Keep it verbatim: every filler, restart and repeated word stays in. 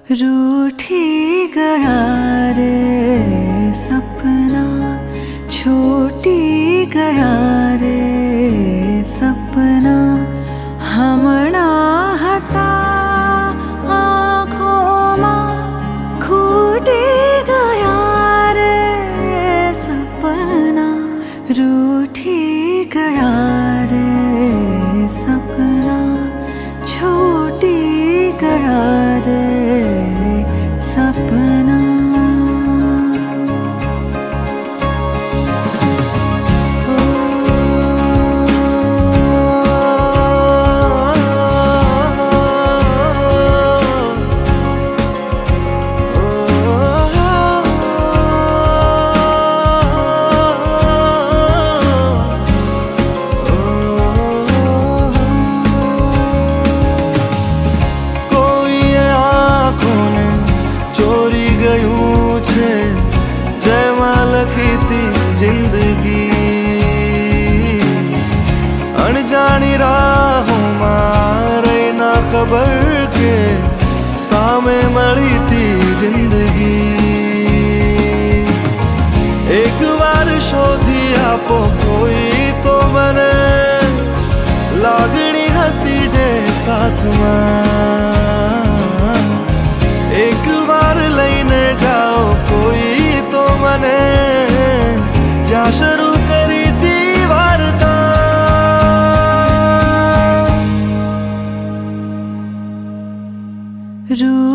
रूठी गया रे सपना, छूटी गया रे सपना, हमणा हता आँखों में खूटी गया रे सपना, रूठी गया रे सपना, छूटी गया रे सपना। जयमाल लखीती जिंदगी अनजानी राहों मारे ना खबर के सामे मળી थी जिंदगी। एक बार शोधी आपो कोई तो मने लागणी हती जे साथ में, एक बार लईने जाओ कोई तो मने जा शुरू करी थी वार्ता। रू